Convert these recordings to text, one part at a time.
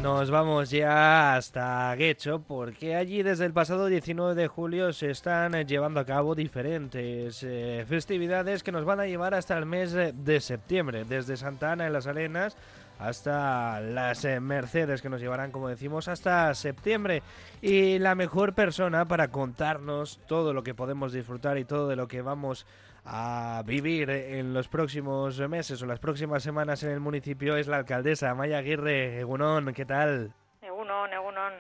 Nos vamos ya hasta Guecho porque allí desde el pasado 19 de julio se están llevando a cabo diferentes festividades que nos van a llevar hasta el mes de septiembre, desde Santa Ana en las Arenas hasta las Mercedes, que nos llevarán, como decimos, hasta septiembre. Y la mejor persona para contarnos todo lo que podemos disfrutar y todo de lo que vamos a vivir en los próximos meses o las próximas semanas en el municipio es la alcaldesa Amaia Aguirre. Egunon, ¿qué tal? Egunon, Egunon.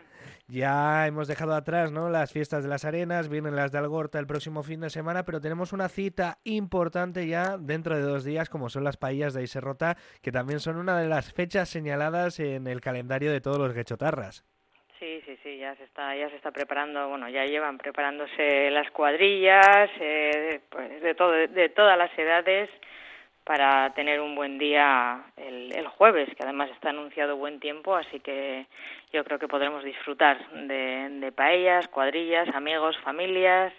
Ya hemos dejado atrás, ¿no?, las fiestas de las Arenas, vienen las de Algorta el próximo fin de semana, pero tenemos una cita importante ya dentro de 2 días, como son las paellas de Aiserrota, que también son una de las fechas señaladas en el calendario de todos los guechotarras. Sí, ya se está preparando, bueno, ya llevan preparándose las cuadrillas, pues de todas las edades, para tener un buen día el jueves, que además está anunciado buen tiempo, así que yo creo que podremos disfrutar de paellas, cuadrillas, amigos, familias,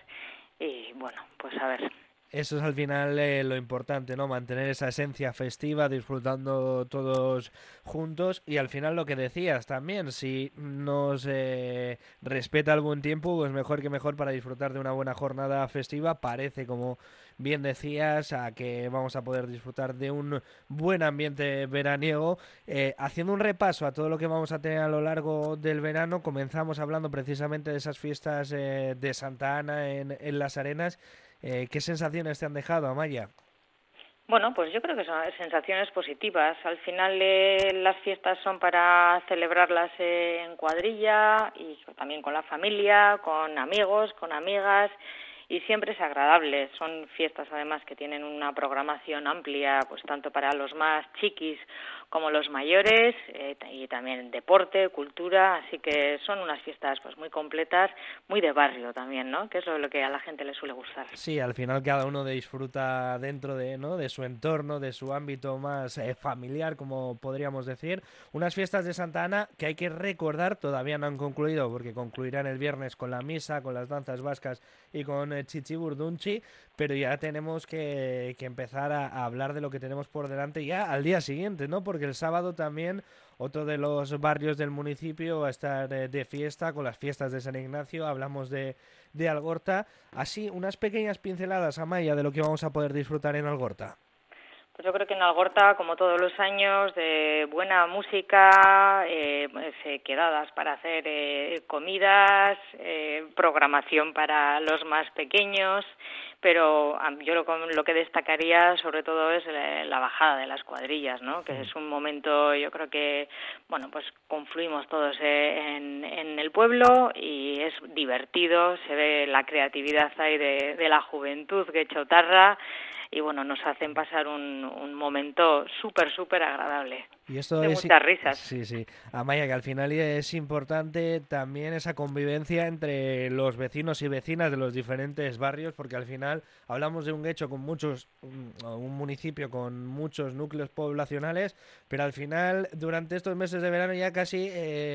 y bueno, pues a ver. Eso es al final lo importante, ¿no? Mantener esa esencia festiva, disfrutando todos juntos y al final lo que decías también, si nos respeta el buen tiempo, pues mejor que mejor para disfrutar de una buena jornada festiva. Parece, como bien decías, a que vamos a poder disfrutar de un buen ambiente veraniego. Haciendo un repaso a todo lo que vamos a tener a lo largo del verano, comenzamos hablando precisamente de esas fiestas de Santa Ana en Las Arenas. ¿Qué sensaciones te han dejado, Amaya? Bueno, pues yo creo que son sensaciones positivas. Al final las fiestas son para celebrarlas en cuadrilla y también con la familia, con amigos, con amigas, y siempre es agradable. Son fiestas además que tienen una programación amplia, pues tanto para los más chiquis como los mayores, y también deporte, cultura, así que son unas fiestas pues muy completas, muy de barrio también, ¿no? Que es lo que a la gente le suele gustar. Sí, al final cada uno disfruta dentro de, ¿no?, de su entorno, de su ámbito más familiar, como podríamos decir. Unas fiestas de Santa Ana que hay que recordar, todavía no han concluido, porque concluirán el viernes con la misa, con las danzas vascas y con Chichi Burdunchi, pero ya tenemos que empezar a hablar de lo que tenemos por delante ya al día siguiente, ¿no? Porque el sábado también otro de los barrios del municipio va a estar de fiesta con las fiestas de San Ignacio. Hablamos de Algorta. Así, unas pequeñas pinceladas, Amaya, de lo que vamos a poder disfrutar en Algorta. Pues yo creo que en Algorta, como todos los años, de buena música, quedadas para hacer comidas, programación para los más pequeños, pero yo lo que destacaría sobre todo es la bajada de las cuadrillas, ¿no? Que es un momento, yo creo que, bueno, pues confluimos todos en el pueblo y es divertido, se ve la creatividad ahí de la juventud guechotarra, y bueno, nos hacen pasar un momento súper agradable, Y esto de es, muchas risas. sí, Amaya, que al final es importante también esa convivencia entre los vecinos y vecinas de los diferentes barrios, porque al final hablamos de un guecho con un municipio con muchos núcleos poblacionales, pero al final durante estos meses de verano ya casi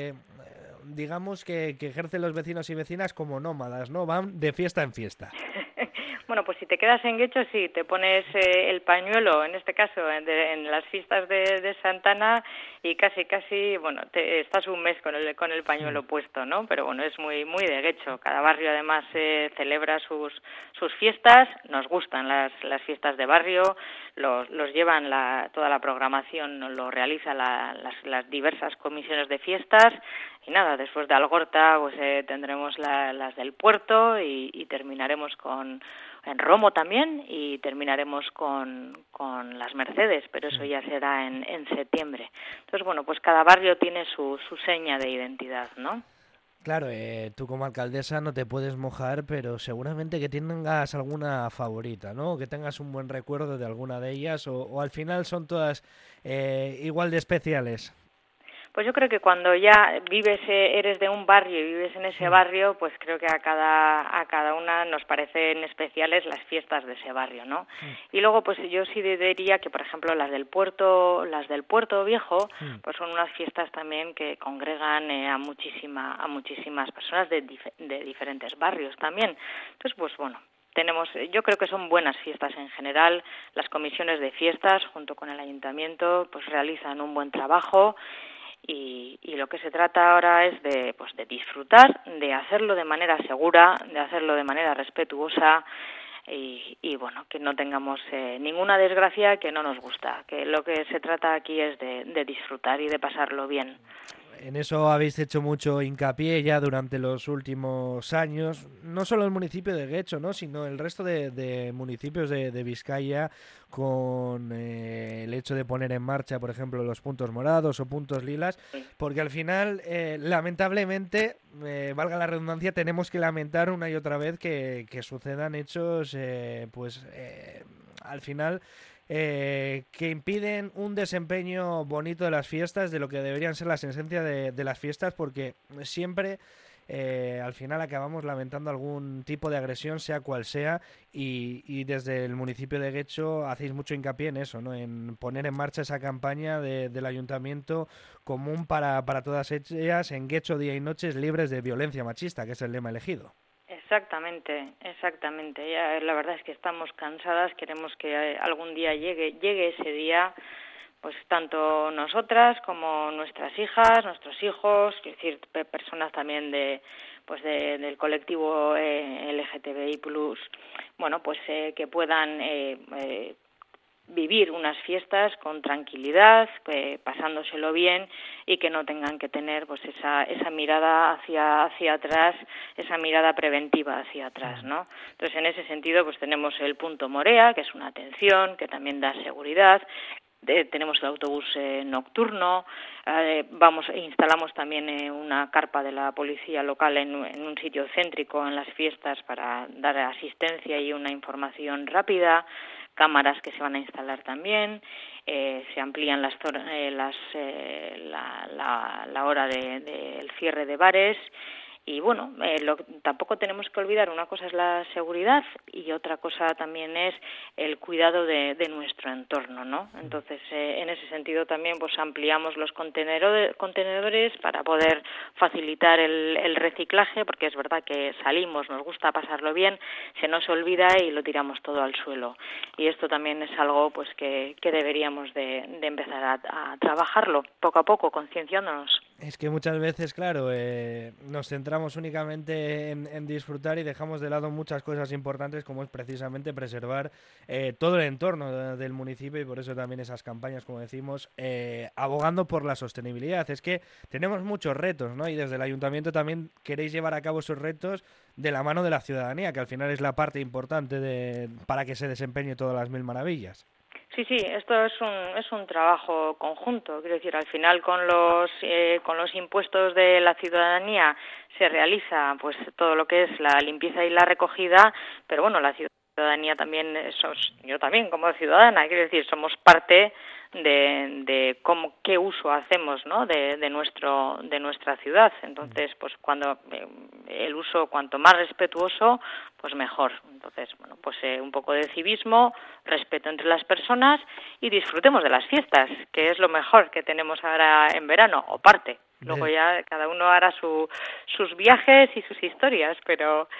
digamos que ejercen los vecinos y vecinas como nómadas, ¿no? Van de fiesta en fiesta. Bueno, pues si te quedas en Guecho, sí, te pones el pañuelo, en este caso, en las fiestas de Santana, y casi, bueno, estás un mes con el pañuelo puesto, ¿no? Pero bueno, es muy de Guecho. Cada barrio además celebra sus fiestas. Nos gustan las fiestas de barrio, los llevan toda la programación, lo realizan las diversas comisiones de fiestas. Y nada, después de Algorta pues tendremos las del puerto y terminaremos en Romo también, y terminaremos con las Mercedes, pero eso ya será en septiembre. Entonces, bueno, pues cada barrio tiene su seña de identidad, ¿no? Claro, tú como alcaldesa no te puedes mojar, pero seguramente que tengas alguna favorita, ¿no? Que tengas un buen recuerdo de alguna de ellas, o al final son todas igual de especiales. Pues yo creo que cuando ya eres de un barrio y vives en ese barrio, pues creo que a cada una nos parecen especiales las fiestas de ese barrio, ¿no? Y luego, pues yo sí diría que, por ejemplo, las del Puerto Viejo, pues son unas fiestas también que congregan a muchísimas personas de diferentes barrios también. Entonces, pues bueno, yo creo que son buenas fiestas en general. Las comisiones de fiestas, junto con el ayuntamiento, pues realizan un buen trabajo. y lo que se trata ahora es de disfrutar, de hacerlo de manera segura, de hacerlo de manera respetuosa y bueno, que no tengamos ninguna desgracia que no nos gusta, que lo que se trata aquí es de disfrutar y de pasarlo bien. En eso habéis hecho mucho hincapié ya durante los últimos años, no solo el municipio de Guecho, ¿no?, sino el resto de municipios de Vizcaya, con el hecho de poner en marcha, por ejemplo, los puntos morados o puntos lilas, porque al final, lamentablemente, valga la redundancia, tenemos que lamentar una y otra vez que sucedan hechos, al final, que impiden un desempeño bonito de las fiestas, de lo que deberían ser las esencias de las fiestas, porque siempre al final acabamos lamentando algún tipo de agresión, sea cual sea, y desde el municipio de Guecho hacéis mucho hincapié en eso, ¿no?, en poner en marcha esa campaña del ayuntamiento común para todas ellas, en Guecho día y noches libres de violencia machista, que es el lema elegido. Exactamente. Ya, la verdad es que estamos cansadas, queremos que algún día llegue ese día, pues tanto nosotras como nuestras hijas, nuestros hijos, es decir, personas también del colectivo LGTBI+, bueno, pues que puedan vivir unas fiestas con tranquilidad, pasándoselo bien y que no tengan que tener pues esa mirada hacia atrás, esa mirada preventiva hacia atrás, ¿no? Entonces, en ese sentido, pues tenemos el punto Morea, que es una atención, que también da seguridad. Tenemos el autobús nocturno, instalamos también una carpa de la policía local en un sitio céntrico en las fiestas para dar asistencia y una información rápida, cámaras que se van a instalar también, se amplían la hora del cierre de bares. Y bueno, tampoco tenemos que olvidar, una cosa es la seguridad y otra cosa también es el cuidado de nuestro entorno, ¿no? Entonces, en ese sentido también pues ampliamos los contenedores para poder facilitar el reciclaje, porque es verdad que salimos, nos gusta pasarlo bien, se nos olvida y lo tiramos todo al suelo. Y esto también es algo pues que deberíamos de empezar a trabajarlo poco a poco, concienciándonos. Es que muchas veces, claro, nos centramos únicamente en disfrutar y dejamos de lado muchas cosas importantes, como es precisamente preservar todo el entorno del municipio, y por eso también esas campañas, como decimos, abogando por la sostenibilidad. Es que tenemos muchos retos, ¿no? Y desde el ayuntamiento también queréis llevar a cabo esos retos de la mano de la ciudadanía, que al final es la parte importante para que se desempeñe todas las mil maravillas. Sí, esto es un trabajo conjunto. Quiero decir, al final con los impuestos de la ciudadanía se realiza pues todo lo que es la limpieza y la recogida, pero bueno, la ciudadanía también, yo también como ciudadana, quiero decir, somos parte de qué uso hacemos, ¿no?, de nuestra ciudad. Entonces, pues cuando el uso cuanto más respetuoso, pues mejor. Entonces, bueno, pues un poco de civismo, respeto entre las personas y disfrutemos de las fiestas, que es lo mejor que tenemos ahora en verano, o parte. Luego ya cada uno hará sus viajes y sus historias, pero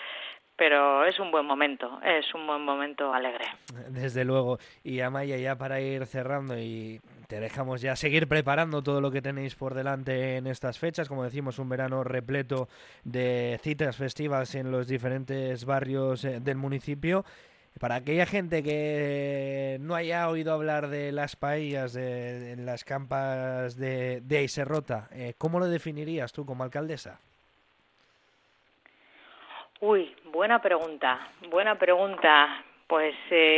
es un buen momento alegre. Desde luego. Y Amaya, ya para ir cerrando y te dejamos ya seguir preparando todo lo que tenéis por delante en estas fechas, como decimos, un verano repleto de citas festivas en los diferentes barrios del municipio. Para aquella gente que no haya oído hablar de las paellas en las campas de Aiserrota, ¿cómo lo definirías tú como alcaldesa? Uy, buena pregunta. Pues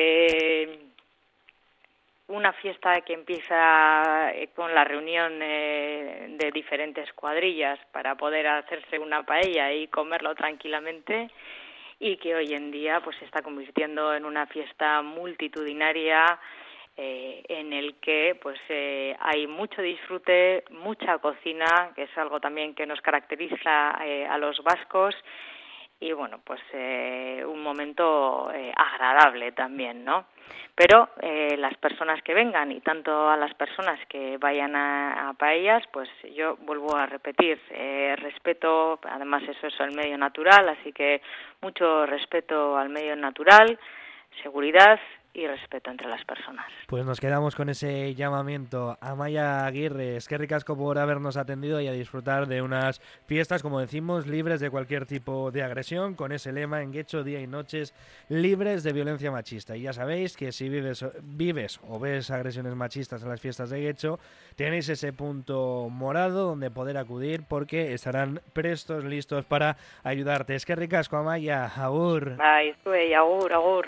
una fiesta que empieza con la reunión de diferentes cuadrillas para poder hacerse una paella y comerlo tranquilamente, y que hoy en día pues se está convirtiendo en una fiesta multitudinaria en el que pues hay mucho disfrute, mucha cocina, que es algo también que nos caracteriza a los vascos. Y bueno, pues un momento agradable también, ¿no? Pero las personas que vengan y tanto a las personas que vayan a paellas, pues yo vuelvo a repetir, respeto, además eso es el medio natural, así que mucho respeto al medio natural, seguridad y respeto entre las personas. Pues nos quedamos con ese llamamiento. Amaia Aguirre, eskerrik asko por habernos atendido y a disfrutar de unas fiestas, como decimos, libres de cualquier tipo de agresión, con ese lema en Getxo, día y noches libres de violencia machista. Y ya sabéis que si vives o ves agresiones machistas en las fiestas de Getxo, tenéis ese punto morado donde poder acudir, porque estarán prestos, listos para ayudarte. Eskerrik asko, Amaia, agur. Bai, zuei, agur, agur.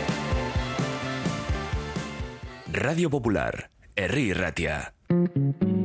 Radio Popular, Herri Irratia.